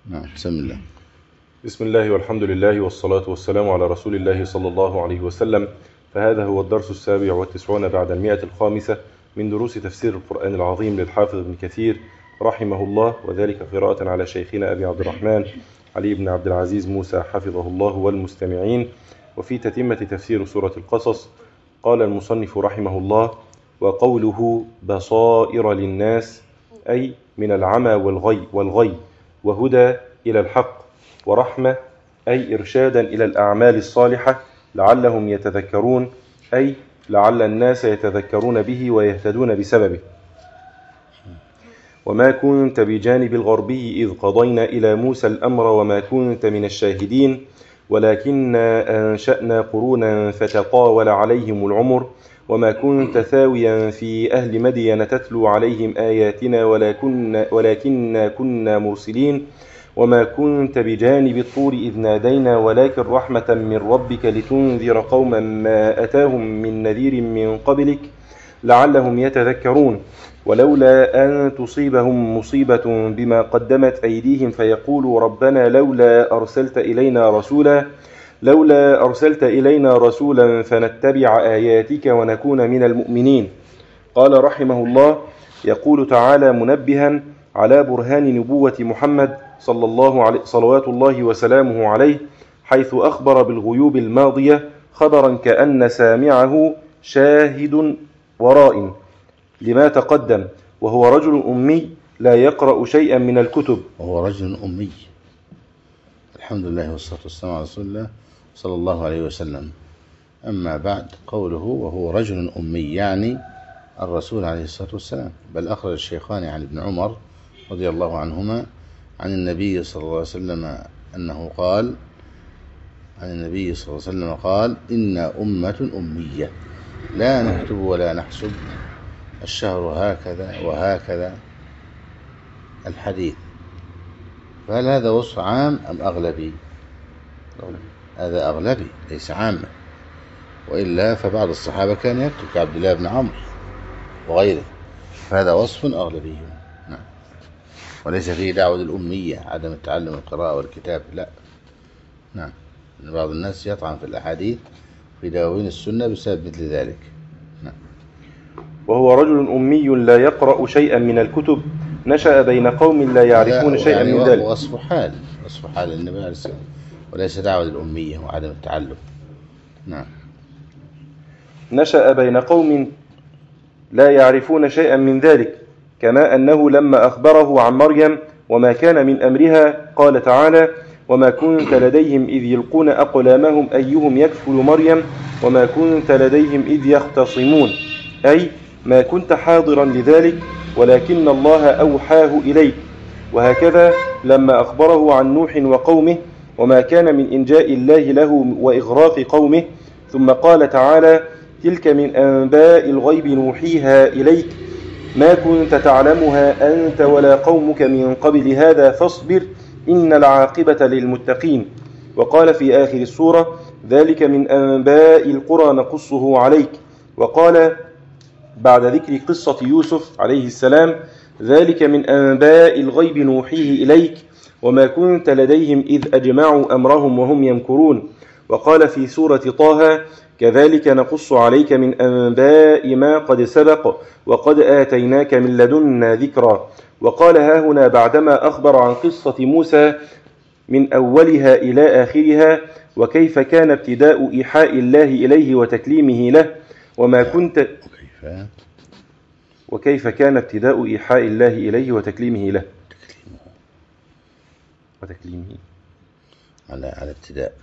نعم. بسم الله. بسم الله والحمد لله والصلاة والسلام على رسول الله صلى الله عليه وسلم. فهذا هو الدرس 97 بعد 105 من دروس تفسير القرآن العظيم للحافظ ابن كثير رحمه الله، وذلك قراءة على شيخنا أبي عبد الرحمن علي بن عبد العزيز موسى حفظه الله والمستمعين. وفي تتمة تفسير سورة القصص قال المصنف رحمه الله: وقوله بصائر للناس أي من العمى والغي وهدى إلى الحق، ورحمة أي إرشادا إلى الأعمال الصالحة لعلهم يتذكرون، أي لعل الناس يتذكرون به ويهتدون بسببه. وما كنت بجانب الغربي إذ قضينا إلى موسى الأمر وما كنت من الشاهدين ولكننا أنشأنا قرونا فتطاول عليهم العمر وما كنت ثاويا في أهل مدين تتلو عليهم آياتنا ولكننا كنا مرسلين. وما كنت بجانب الطور إذ نادينا ولكن رحمة من ربك لتنذر قوما ما أتاهم من نذير من قبلك لعلهم يتذكرون. ولولا أن تصيبهم مصيبة بما قدمت أيديهم فيقولوا ربنا لولا أرسلت إلينا رسولا فنتبع آياتك ونكون من المؤمنين. قال رحمه الله: يقول تعالى منبها على برهان نبوة محمد صلوات الله وسلامه عليه، حيث أخبر بالغيوب الماضية خبرا كأن سامعه شاهد ورائن لما تقدم، وهو رجل أمي لا يقرأ شيئا من الكتب. وهو رجل أمي. الحمد لله والصلاة والسلام على رسول الله صلى الله عليه وسلم. أما بعد، قوله وهو رجل أمي يعني الرسول عليه الصلاة والسلام، بل أخرج الشيخان عن ابن عمر رضي الله عنهما عن النبي صلى الله عليه وسلم أنه قال عن النبي صلى الله عليه وسلم قال: إن أمة أمية لا نكتب ولا نحسب، الشهر هكذا وهكذا الحديث. فهل هذا وصف عام أم أغلبي؟ هذا أغلبي ليس عاما، وإلا فبعض الصحابة كان يكتب كعبد الله بن عمرو وغيره، فهذا وصف أغلبي. نعم. وليس فيه دعوة الأمية عدم التعلم القراءة والكتاب، لا. نعم. بعض الناس يطعن في الأحاديث في دواوين السنة بسبب مثل ذلك. نعم. وهو رجل أمي لا يقرأ شيئا من الكتب نشأ بين قوم لا يعرفون شيئا يعني من ذلك. وصف حال النبي عليه الصلاة والسلام، وليس دعوة الأمية وعدم التعلم. نعم. نشأ بين قوم لا يعرفون شيئا من ذلك، كما أنه لما أخبره عن مريم وما كان من أمرها قال تعالى: وما كنت لديهم إذ يلقون أقلامهم أيهم يكفل مريم وما كنت لديهم إذ يختصمون، أي ما كنت حاضرا لذلك ولكن الله أوحاه إليك. وهكذا لما أخبره عن نوح وقومه وما كان من إنجاء الله له وإغراق قومه، ثم قال تعالى: تلك من أنباء الغيب نوحيها إليك ما كنت تعلمها أنت ولا قومك من قبل هذا فاصبر إن العاقبة للمتقين. وقال في آخر السورة: ذلك من أنباء القرى نقصه عليك. وقال بعد ذكر قصة يوسف عليه السلام: ذلك من أنباء الغيب نوحيه إليك وما كنت لديهم إذ أجمعوا أمرهم وهم يمكرون. وقال في سورة طه: كذلك نقص عليك من أنباء ما قد سبق وقد آتيناك من لدنا ذكرا. وقال هاهنا بعدما أخبر عن قصة موسى من أولها إلى آخرها وكيف كان ابتداء إيحاء الله إليه وتكليمه له وكيف كان ابتداء إيحاء الله إليه وتكليمه له وتكليمه على ابتداء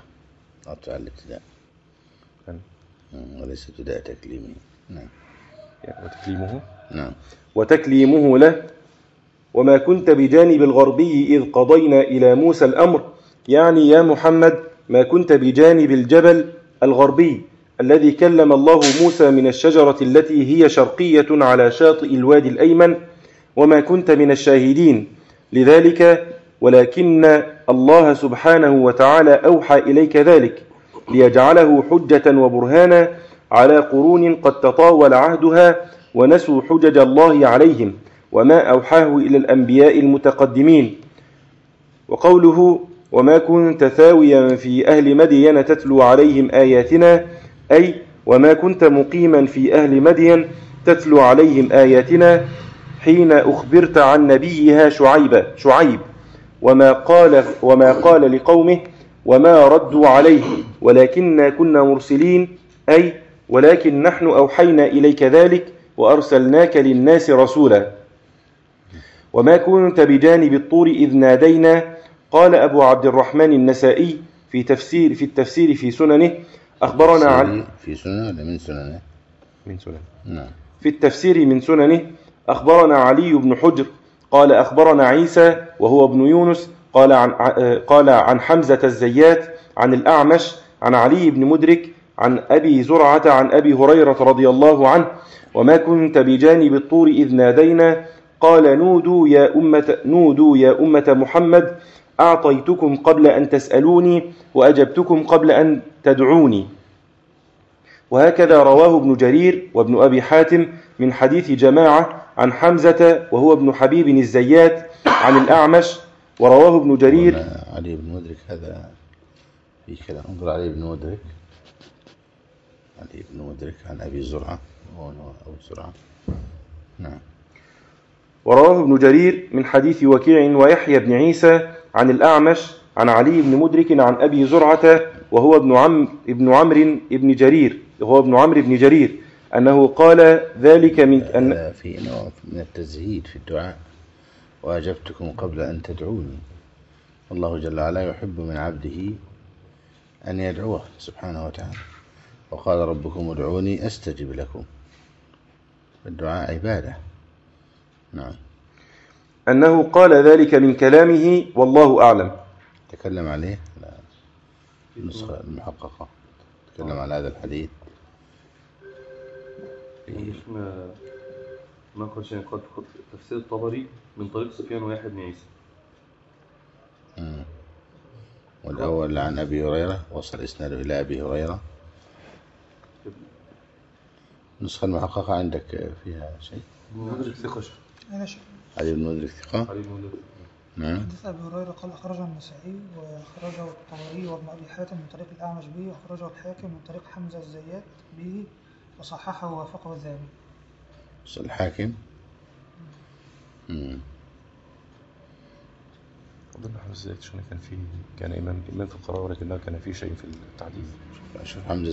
وليس ابتداء تكليمه. نعم. وتكليمه. نعم. وتكليمه له. وما كنت بجانب الغربي إذ قضينا إلى موسى الأمر، يعني يا محمد ما كنت بجانب الجبل الغربي الذي كلم الله موسى من الشجرة التي هي شرقية على شاطئ الوادي الأيمن، وما كنت من الشاهدين لذلك، ولكن الله سبحانه وتعالى أوحى إليك ذلك ليجعله حجة وبرهانا على قرون قد تطاول عهدها ونسوا حجج الله عليهم وما أوحاه إلى الأنبياء المتقدمين. وقوله وما كنت ثاويا في أهل مدين تتلو عليهم آياتنا، أي وما كنت مقيما في أهل مدين تتلو عليهم آياتنا حين أخبرت عن نبيها شعيب وما قال لقومه وما ردوا عليه ولكننا كنا مرسلين، أي ولكن نحن أوحينا إليك ذلك وأرسلناك للناس رسولا. وما كنت بجانب الطور إذ نادينا. قال أبو عبد الرحمن النسائي في التفسير في سننه أخبرنا عن في سننه ولا من سننه؟ من سننه. نعم. في التفسير من سننه أخبرنا علي بن حجر قال أخبرنا عيسى وهو ابن يونس قال عن حمزة الزيات عن الأعمش عن علي بن مدرك عن أبي زرعة عن أبي هريرة رضي الله عنه وما كنت بجانب الطور إذ نادينا. قال نودوا يا أمة محمد أعطيتكم قبل أن تسألوني وأجبتكم قبل أن تدعوني. وهكذا رواه ابن جرير وابن أبي حاتم من حديث جماعة عن حمزة وهو ابن حبيب الزيات عن الأعمش. ورواه ابن جرير. علي بن مدرك هذا في كلام. انظر علي بن مدرك عن أبي زرعة أو زرعة. نعم. ورواه ابن جرير من حديث وكيع ويحيى بن عيسى عن الأعمش عن علي بن مدرك عن أبي زرعة وهو ابن عمرو بن جرير أنه قال ذلك من في نوع من التزهيد في الدعاء وأجبتكم قبل أن تدعوني. الله جل وعلا يحب من عبده أن يدعوه سبحانه وتعالى، وقال ربكم ادعوني أستجب لكم. الدعاء عبادة. نعم. أنه قال ذلك من كلامه والله أعلم. تكلم عليه النسخة المحققة، تكلم على هذا الحديث ما قال شيء. قد تفسير الطبري من طريق سفيان ويحيى بن عيسى. والأول عن أبي هريرة وصل إسناده إلى أبي هريرة. النسخة المحققة عندك فيها شيء؟ مدرك ثقة. علي بن مدرك ثقة. نعم. حديث أبي هريرة قال أخرجه النسائي وأخرجه الطبري وابن أبي حاتم من طريق الأعمش به، وأخرجه الحاكم من طريق حمزة الزيات به وصححه ووافقه الذهبي. الحاكم. أظن حمزة الزيات كان إمام في القراءة، ولكنه كان فيه شيء في التحديث. شوف حمزة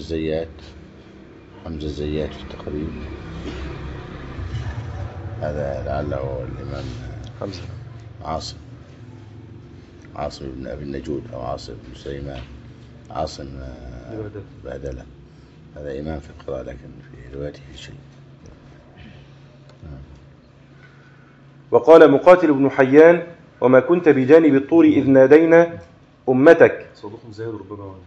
الزيات في التقريب. هذا لعله الإمام حمزة عاصم بن أبي النجود أو عاصم بن سليمان عاصم بهدلة. هذا إمام في القراءة لكن في روايته شيء. وقال مقاتل بن حيان وما كنت بجانب الطور إذ نادينا أمتك. صدوق زاهد ربما وهم.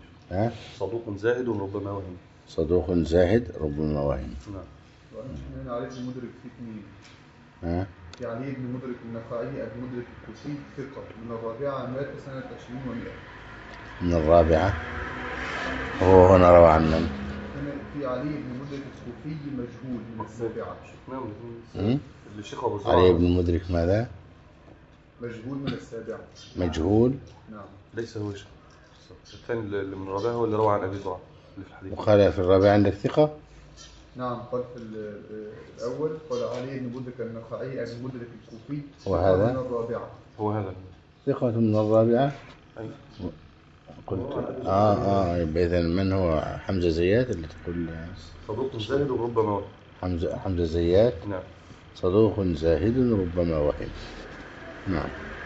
صدوق زاهد ربما وهم. نعم. وأنا علي بن مدرك في اثنين. في علي بن مدرك النخعي أبي مدرك الكوفي ثقة من الرابعة مات سنة 20 و100. من الرابعة. هو هنا روى عن من؟ في علي بن مدرك الكوفي مجهول من السابعة. الشيخ أبو زرعة. علي بن مدرك ماذا؟ مجهول من السابعة. مجهول. نعم. ليس هو الثاني اللي من الرابعة هو اللي روى عن أبي زرعة اللي في الحديث. وقال في الرابعة عندك ثقة؟ نعم. قال في الأول قال علي بن مدرك النخعي أبي مدرك الكوفي وهذا من الرابعة. هو هذا ثقة من الرابعة. أي. قلت إذن من هو حمزة زيات اللي تقول؟ صدوق زاهد وربما وهم. حمزة زيات. نعم. صدوق زاهد ربما وهم. نعم.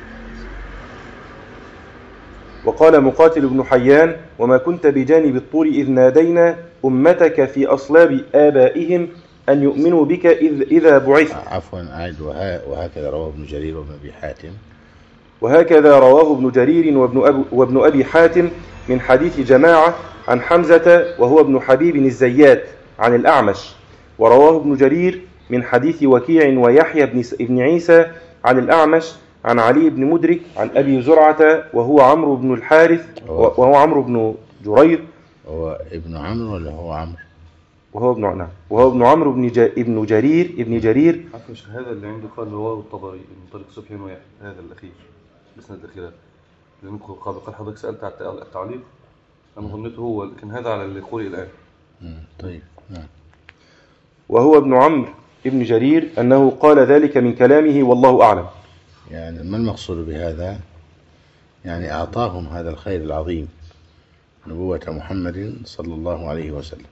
وقال مقاتل بن حيان وما كنت بجانب الطور إذ نادينا أمتك في أصلاب آبائهم أن يؤمنوا بك إذا بعثت. عفوا أعد. وهكذا رواه ابن جرير وابن أبي حاتم. وهكذا رواه ابن جرير وابن أبي حاتم من حديث جماعة عن حمزة وهو ابن حبيب الزيات عن الأعمش. ورواه ابن جرير من حديث وكيع ويحيى بن عيسى عن الأعمش عن علي بن مدرك عن أبي زرعة وهو عمرو بن الحارث وهو عمرو بن جرير. هو ابن عمرو ولا هو عمرو؟ وهو ابن عمرو ابن جرير. هذا اللي عندي قال رواه الطبري من طريق سفيان ويحيى، هذا الأخير الإسناد الأخير. لأن قال حضرتك سألت على التعليق، أنا ظنيته هو، لكن هذا على اللي يقول الآن. طيب. وهو ابن عمرو ابن جرير أنه قال ذلك من كلامه والله أعلم. يعني ما المقصود بهذا؟ يعني أعطاهم هذا الخير العظيم، نبوة محمد صلى الله عليه وسلم.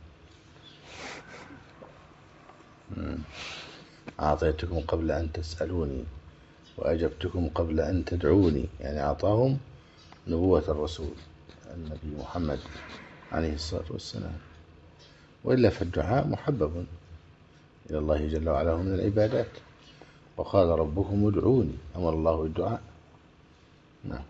أعطيتكم قبل أن تسألوني وأجبتكم قبل أن تدعوني، يعني أعطاهم نبوة الرسول النبي محمد عليه الصلاة والسلام. وإلا فالدعاء محبب إلى الله جل وعلا من العبادات، وقال ربكم ادعوني، أمر الله بالدعاء. نعم.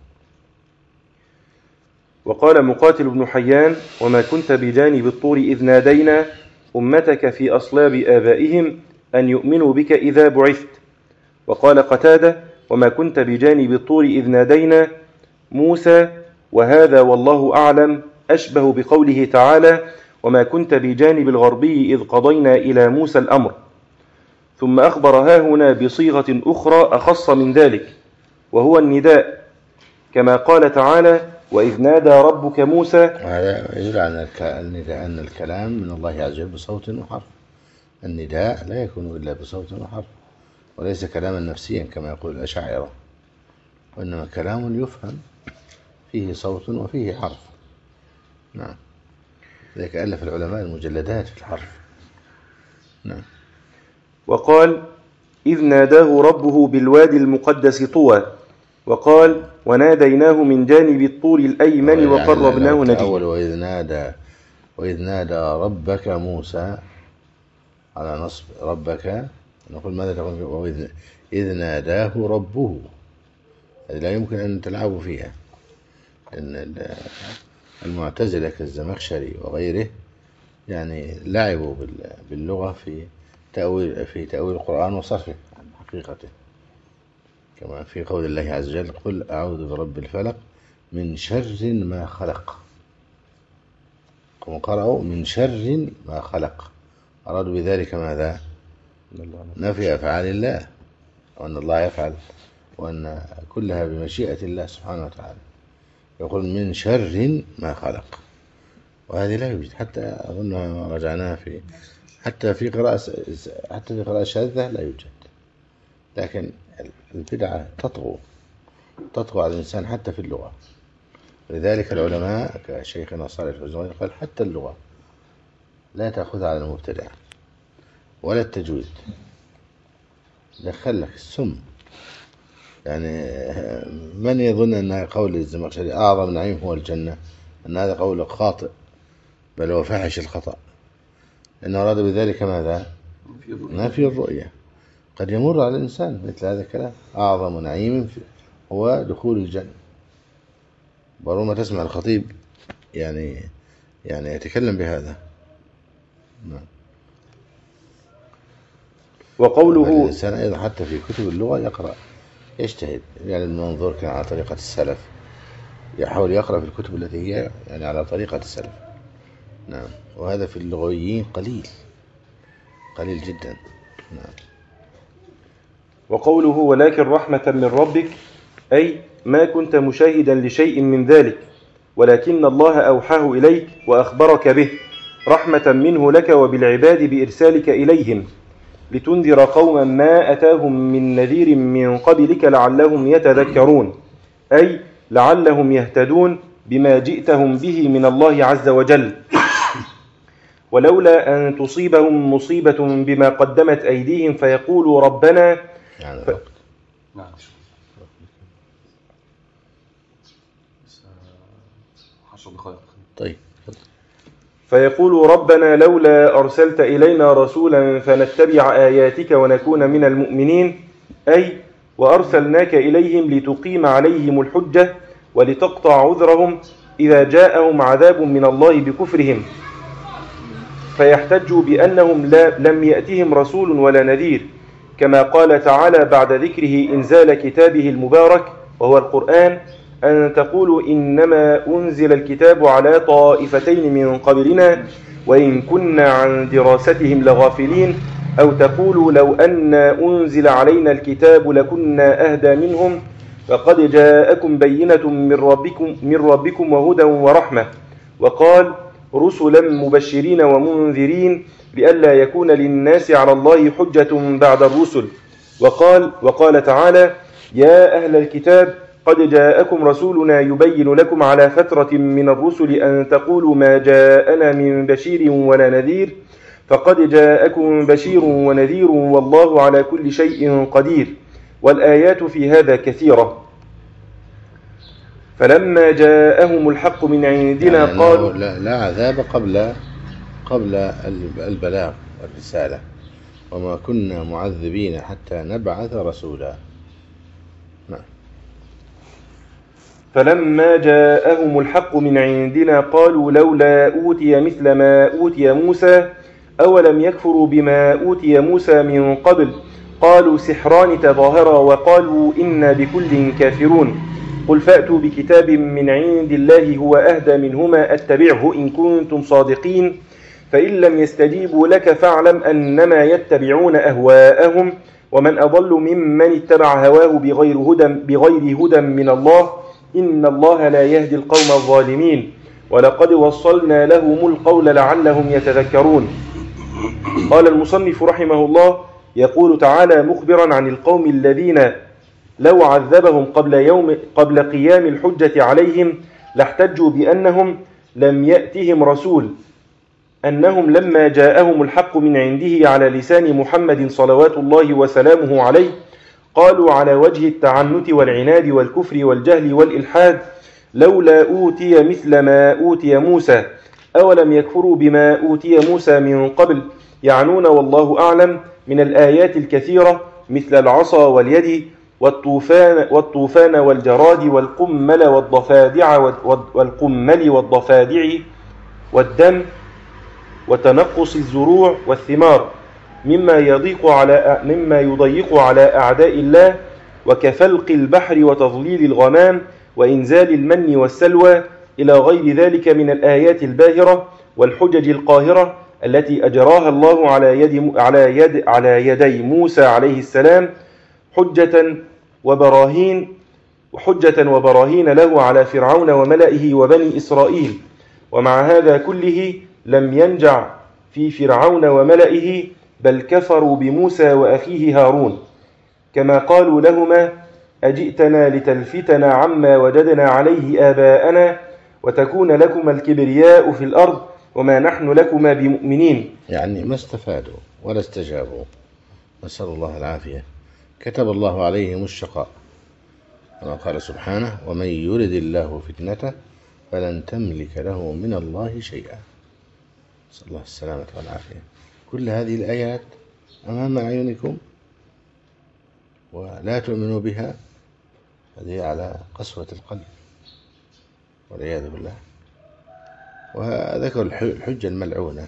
وقال مقاتل بن حيان: وما كنت بجانب الطور إذ نادينا أمتك في أصلاب آبائهم أن يؤمنوا بك إذا بعثت. وقال قتادة: وما كنت بجانب الطور إذ نادينا موسى، وهذا والله أعلم أشبه بقوله تعالى: وما كنت بجانب الغربي إذ قضينا إلى موسى الأمر. ثم أخبر هاهنا بصيغة أخرى أخص من ذلك، وهو النداء، كما قال تعالى: وإذ نادى ربك موسى. وهذا يدل على أن الكلام من الله عز وجل بصوت وحرف. النداء لا يكون إلا بصوت وحرف، وليس كلاما نفسيا كما يقول الأشاعرة، وإنما كلام يفهم فيه صوت وفيه حرف. نعم. ذلك ألف العلماء المجلدات في الحرف. نعم. وقال: إذ ناداه ربه بالوادي المقدس طوى. وقال: وناديناه من جانب الطور الأيمن وقربناه نجيا. وإذ نادى ربك موسى، على نصب ربك، نقول ماذا تقول؟ إذ ناداه ربه، هذه لا يمكن أن تلعبوا فيها. إن المعتزلة كالزمخشري وغيره يعني لعبوا باللغة في تأويل القرآن وصرفه عن حقيقته، كما في قول الله عز وجل: قل أعوذ برب الفلق من شر ما خلق. قرأوا من شر ما خلق، أرادوا بذلك ماذا؟ نفي أفعال الله، وأن الله يفعل، وأن كلها بمشيئة الله سبحانه وتعالى. يقول من شر ما خلق، وهذه لا يوجد، حتى أظن رجعناها حتى في قراءة شاذة لا يوجد. لكن البدعة تطغى على الإنسان حتى في اللغة. لذلك العلماء كشيخنا صالح الفوزان قال: حتى اللغة لا تأخذ على المبتدع ولا التجويد، دخل لك السم. يعني من يظن أن قول الزمخشري أعظم نعيم هو الجنة، أن هذا قول خاطئ، بل هو فاحش الخطأ، لأنه أراد بذلك ماذا؟ نفي الرؤية. قد يمر على الإنسان مثل هذا الكلام: أعظم نعيم هو دخول الجنة. بربما تسمع الخطيب يعني يتكلم بهذا. وقوله: الإنسان أيضا حتى في كتب اللغة يقرأ، يجتهد، يعني المنظور كان على طريقة السلف، يحاول يقرأ في الكتب التي هي يعني على طريقة السلف. نعم. وهذا في اللغويين قليل جدا. نعم. وقوله: ولكن رحمة من ربك، أي ما كنت مشاهدا لشيء من ذلك، ولكن الله أوحاه إليك وأخبرك به، رحمة منه لك وبالعباد بإرسالك إليهم، لتنذر قوما ما أتاهم من نذير من قبلك لعلهم يتذكرون، أي لعلهم يهتدون بما جئتهم به من الله عز وجل، ولولا أن تصيبهم مصيبة بما قدمت أيديهم فيقولوا ربنا نعم. طيب. فيقولوا ربنا لولا أرسلت إلينا رسولا فنتبع آياتك ونكون من المؤمنين، أي وأرسلناك إليهم لتقيم عليهم الحجة ولتقطع عذرهم إذا جاءهم عذاب من الله بكفرهم، فيحتجوا بأنهم لم يأتهم رسول ولا نذير، كما قال تعالى بعد ذكره إنزال كتابه المبارك وهو القرآن: أن تقولوا إنما أنزل الكتاب على طائفتين من قبلنا وإن كنا عن دراستهم لغافلين، أو تقولوا لو أن أنزل علينا الكتاب لكنا أهدى منهم، فقد جاءكم بينة من ربكم وهدى ورحمة. وقال رسلا مبشرين ومنذرين لئلا يكون للناس على الله حجة بعد الرسل. وقال تعالى يا أهل الكتاب قد جاءكم رسولنا يبين لكم على فترة من الرسل أن تقولوا ما جاءنا من بشير ولا نذير فقد جاءكم بشير ونذير والله على كل شيء قدير. والآيات في هذا كثيرة. فلما جاءهم الحق من عندنا يعني قالوا لا عذاب قبل البلاغ والرسالة، وما كنا معذبين حتى نبعث رسولا. نعم. فلما جاءهم الحق من عندنا قالوا لولا أوتي مثل ما أوتي موسى أولم يكفروا بما أوتي موسى من قبل قالوا سحران تظاهرا وقالوا إنا بكل كافرون. قل فأتوا بكتاب من عند الله هو أهدى منهما أتبعه إن كنتم صادقين فإن لم يستجيبوا لك فاعلم أنما يتبعون أهواءهم ومن أضل ممن اتبع هواه بغير هدى من الله إن الله لا يهدي القوم الظالمين. ولقد وصلنا لهم القول لعلهم يتذكرون. قال المصنف رحمه الله يقول تعالى مخبرا عن القوم الذين لو عذبهم قبل قيام الحجة عليهم لاحتجوا بأنهم لم يأتهم رسول، أنهم لما جاءهم الحق من عنده على لسان محمد صلوات الله وسلامه عليه قالوا على وجه التعنت والعناد والكفر والجهل والإلحاد لولا أوتي مثل ما أوتي موسى أولم يكفروا بما أوتي موسى من قبل. يعنون والله أعلم من الآيات الكثيرة مثل العصا واليد والطوفان والجراد والقمل والضفادع والدم وتنقص الزروع والثمار مما يضيق على أعداء الله وكفلق البحر وتضليل الغمام وإنزال المن والسلوى إلى غير ذلك من الآيات الباهرة والحجج القاهرة التي أجراها الله على يدي موسى عليه السلام حجة وبراهين له على فرعون وملئه وبني إسرائيل. ومع هذا كله لم ينجع في فرعون وملئه بل كفروا بموسى وأخيه هارون كما قالوا لهما أجئتنا لتلفتنا عما وجدنا عليه آباءنا وتكون لكما الكبرياء في الأرض وما نحن لكما بمؤمنين. يعني ما استفادوا ولا استجابوا، نسأل الله العافية. كتب الله عليهم الشقاء كما قال سبحانه ومن يرد الله فتنته فلن تملك له من الله شيئا. نسأل الله السلامة والعافية. كل هذه الآيات أمام أعينكم ولا تؤمنوا بها، هذه على قسوة القلب والعياذ بالله. وذكر الحجة الملعونة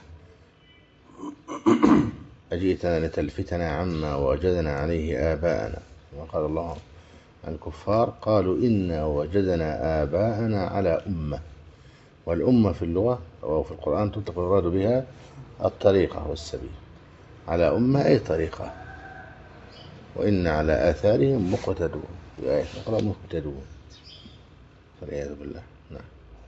أجئتنا لتلفتنا عما وجدنا عليه آباءنا، كما قال الله عن الكفار قالوا إنا وجدنا آباءنا على أمة. والأمة في اللغة وفي القرآن تطلق المراد بها الطريقة والسبيل، على أمة أي طريقة، وإن على آثارهم مقتدون، في آية أخرى مهتدون، والعياذ بالله. نعم.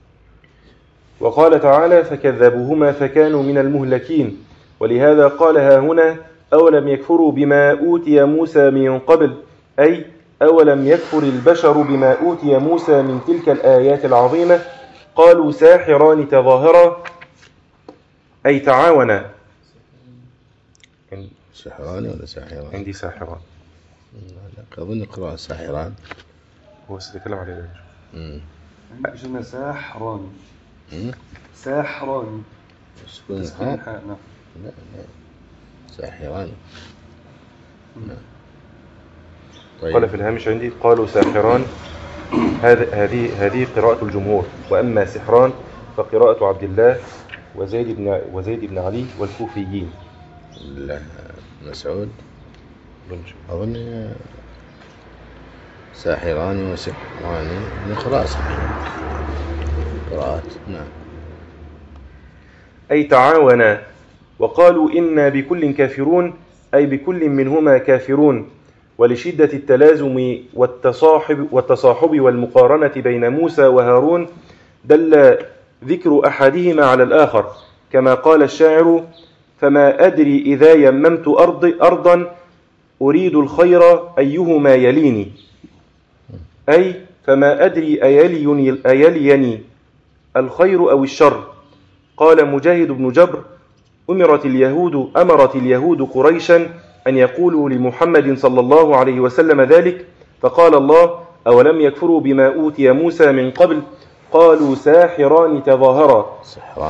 وقال تعالى فكذبوهما فكانوا من المهلكين. ولهذا قالها هنا أولم يكفروا بما أوتي موسى من قبل، أي أولم يكفر البشر بما أوتي موسى من تلك الآيات العظيمة. قالوا ساحران تظاهرا أي تعاونا. ساحران ولا ساحران؟ عندي ساحران. لا أظن قراءة ساحران. هو سيتكلم عليه. عندي جملة ساحران. ساحران. سكون الحاء. نعم. لا ساحران. طيب. قال في الهامش عندي قالوا ساحران، هذه قراءة الجمهور. وأما سحران فقراءة عبد الله وزيد بن علي والكوفيين. مسعود أظن ساحران وسحران من قراءة صحيحة قراءات. نعم. أي تعاونا. وقالوا إنا بكل كافرون أي بكل منهما كافرون. ولشدة التلازم والتصاحب والمقارنة بين موسى وهارون دل ذكر أحدهما على الآخر، كما قال الشاعر: فما أدري إذا يممت أرضا أريد الخير أيهما يليني، أي فما أدري أيليني الخير أو الشر. قال مجاهد بن جبر: أمرت اليهود قريشا أن يقولوا لمحمد صلى الله عليه وسلم ذلك، فقال الله: أولم يكفروا بما أوتي موسى من قبل قالوا ساحران تظاهرا.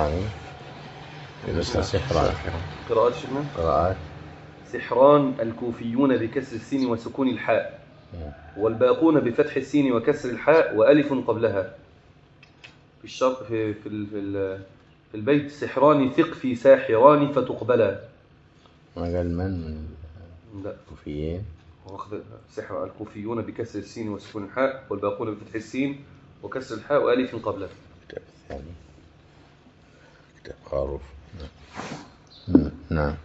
قراءات سحران الكوفيون بكسر السين وسكون الحاء، والباقون بفتح السين وكسر الحاء وألف قبلها. في الشرط في البيت: سحران ثق في ساحران فتقبلا. ما قال من الكوفيين؟ سحر الكوفيون بكسر السين وسكون الحاء، والباقون بفتح السين وكسر الحاء وألف قبلها. الكتاب الثاني كتاب خاروف. نعم.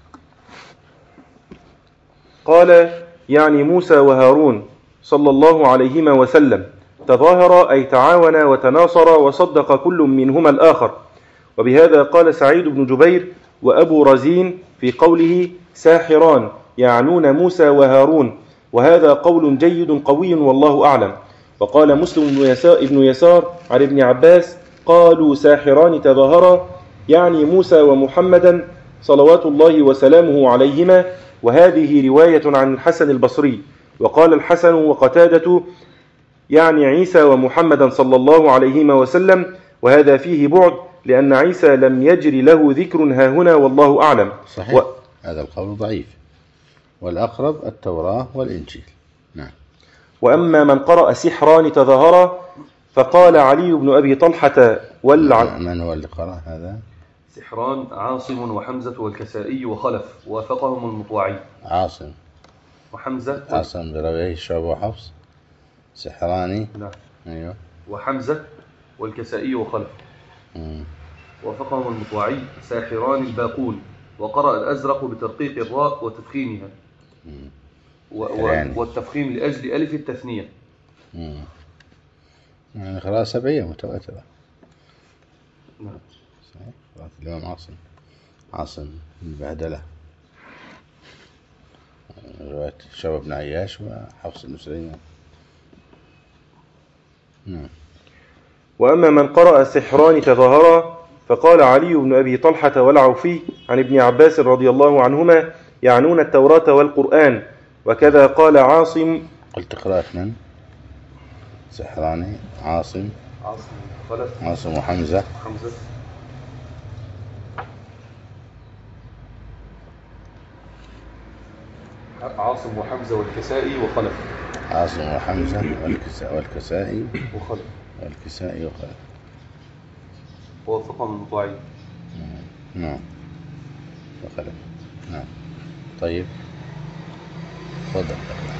قال يعني موسى وهارون صلى الله عليهما وسلم تظاهر أي تعاون وتناصر وصدق كل منهما الآخر. وبهذا قال سعيد بن جبير وأبو رزين في قوله ساحران يعنون موسى وهارون، وهذا قول جيد قوي والله أعلم. وقال مسلم بن يسار عن ابن عباس: قالوا ساحران تظاهرا، يعني موسى ومحمدا صلوات الله وسلامه عليهما، وهذه رواية عن الحسن البصري. وقال الحسن وقتادة: يعني عيسى ومحمدا صلى الله عليهما وسلم، وهذا فيه بعد، لأن عيسى لم يجري له ذكر هاهنا والله أعلم. صحيح. هذا القول ضعيف، والأقرب التوراة والإنجيل. نعم. وأما من قرأ سحران تظاهرا فقال علي بن أبي طلحة من هو اللي قرأ هذا؟ سحران عاصم وحمزة والكسائي وخلف، وافقهم المطوعي. عاصم وحمزة عاصم برويه شعبة وحفص. سحراني. نعم. أيوه. وحمزة والكسائي وخلف. وافقهم المطوعي. ساحران الباقون، وقرأ الأزرق بترقيق الراء وتفخيمها والتفخيم لأجل ألف التثنية. يعني قراءة سبعية متواترة. نعم. صحيح. قراءة الإمام عاصم البهدلة، رواية شعبة بن عياش وحفص بن سليمان. وأما من قرأ سحران تظاهرا فقال علي بن أبي طلحة والعوفي عن ابن عباس رضي الله عنهما: يعنون التوراة والقرآن. وكذا قال عاصم. قلت قراءة من؟ سحراني عاصم وحمزة. عاصم وحمزة والكسائي وخلف. عاصم وحمزة والكسائي وخلف. ووافقهم المطوعي. نعم. وخلف. نعم. طيب. تفضل.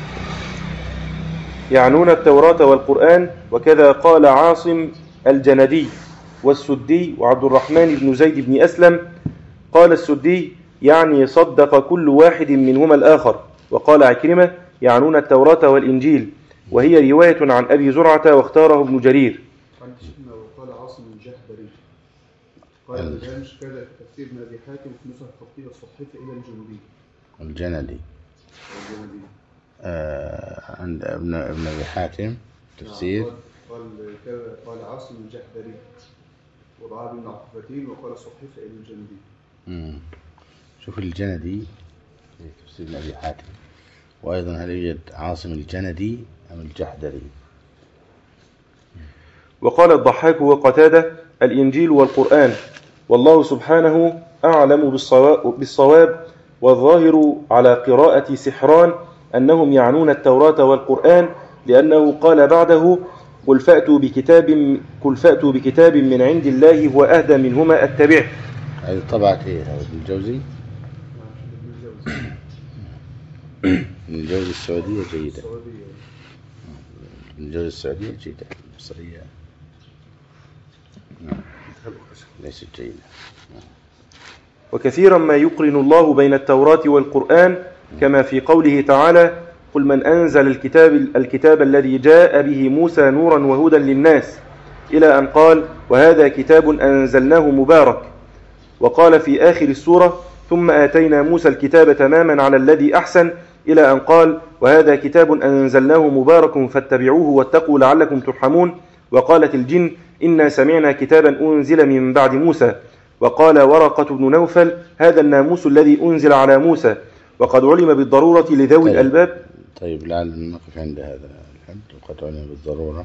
يعنون التوراة والقرآن. وكذا قال عاصم الجندي والسدي وعبد الرحمن بن زيد بن أسلم. قال السدي: يعني صدق كل واحد منهما الآخر. وقال عكرمة: يعنون التوراة والإنجيل، وهي رواية عن أبي زرعة واختاره ابن جرير. وقال عاصم الجحدري. قال الهامش كذا في تفسير ابن أبي حاتم في نسخ الخطية الصحيفة إلى الجندي. عند ابن أبي حاتم تفسير. قال عاصم الجحدري وضعها ابن عقفتين، وقال الصحيفة إلى الجندي. شوف الجندي في تفسير ابن أبي حاتم. وأيضا هل يوجد عاصم الجندي أم الجحدري؟ وقال الضحاك وقتادة: الإنجيل والقرآن، والله سبحانه أعلم بالصواب. والظاهر على قراءة سحران أنهم يعنون التوراة والقرآن، لأنه قال بعده: قل فأتوا بكتاب من عند الله هو أهدى منهما أتبعه. هذه طبعت إيه؟ هذا ابن الجوزي. ابن الجوزي السعودية جيدة. ابن الجوزي السعودية جيدة. المصرية ليست جيدة. وكثيرا ما يقرن الله بين التوراة والقرآن، كما في قوله تعالى: قل من أنزل الكتاب الذي جاء به موسى نورا وهدى للناس إلى أن قال وهذا كتاب أنزلناه مبارك. وقال في آخر السورة ثم آتينا موسى الكتاب تماما على الذي أحسن إلى أن قال وهذا كتاب أنزلناه مبارك فاتبعوه واتقوا لعلكم ترحمون. وقالت الجن إنا سمعنا كتابا أنزل من بعد موسى. وقال ورقة بن نوفل هذا الناموس الذي أنزل على موسى وقد علم بالضرورة لذوي الألباب. طيب لعل نقف عند هذا الحد وقد علم بالضرورة.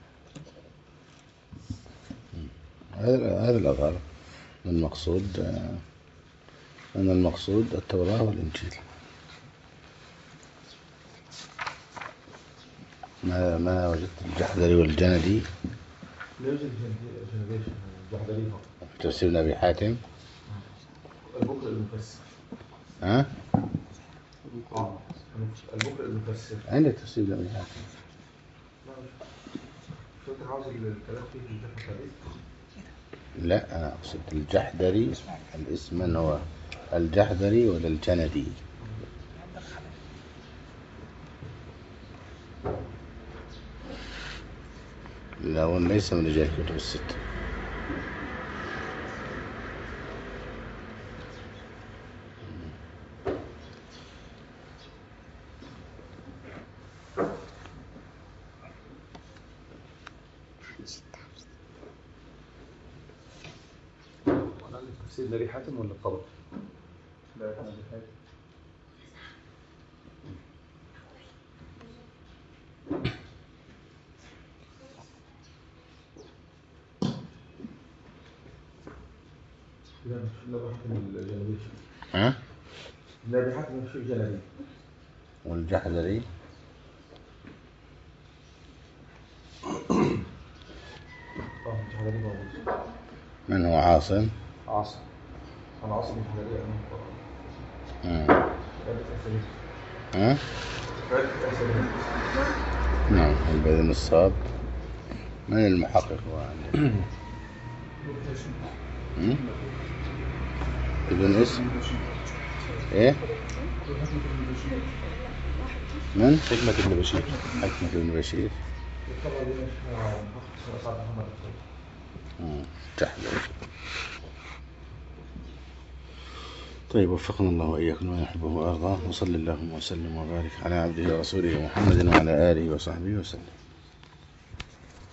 هذا الأظهر المقصود أن المقصود التوراة والإنجيل. ما وجدت الجحدري والجندي لا يوجد الجحدري في تفسير ابن ابي حاتم. البكر المفسر. ها؟ البكر المفسر. عندك تفسير ابن ابي حاتم؟ شو انت عاوز الكلام فيه في الحديث؟ لا انا اقصد الجحدري الاسم من هو الجحدري ولا الجندي؟ لا هو ليس من رجال الكتب الستة. تفسير ابن حاتم ولا الطبري؟ لا ابن ابي حاتم. لا مش ابن ابي حاتم الجلبي. ها؟ ابن ابي حاتم مش الجلبي. والجحدري الجحدري موجود. من هو عاصم؟ عاصم. أنا عاصم الجحدري ها؟ نعم البذل الصاب. من المحقق هو يعني؟ بدون اسم؟ ايه؟ من؟ حكمة ابن بشير. حكمة ابن بشير. جحدري. طيب وفقنا الله وإياكم ما يحبه ويرضاه وصلى اللهم وسلم وبارك على عبده ورسوله محمد وعلى آله وصحبه وسلم.